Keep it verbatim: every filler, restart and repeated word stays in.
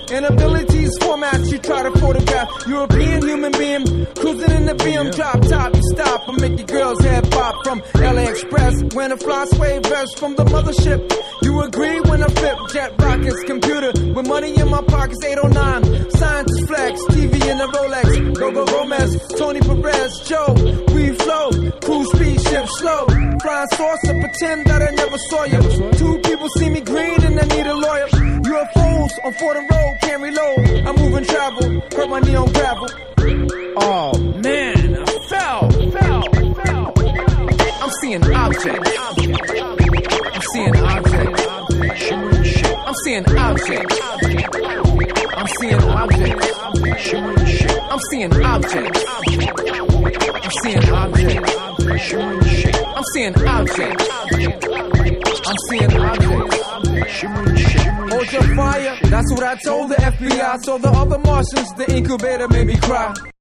Inabilities, formats, you try to photograph. European human being, cruising in the B M, drop top, you stop and make your girls head pop from L A Express. When a fly suede vest from the mothership, you agree when I flip jet rockets, computer with money in my pockets, eight oh nine. Scientist flex, T V in a Rolex, Gogo Gomez, Tony Perez, Joe, we flow, cruise speed, ship slow, flying saucer, pretend that I never saw you. Two people see me green and I need a lawyer. U F Os on Fordham Road, can't reload. I'm moving travel, hurt my knee on gravel. Oh man, I fell, fell, fell. I'm seeing objects. I'm seeing objects. I'm seeing objects. I'm seeing objects. I'm seeing objects. I'm seeing objects. I'm seeing objects. I'm seeing objects. Hold your fire, that's what I told the F B I. So the other Martians, the incubator made me cry.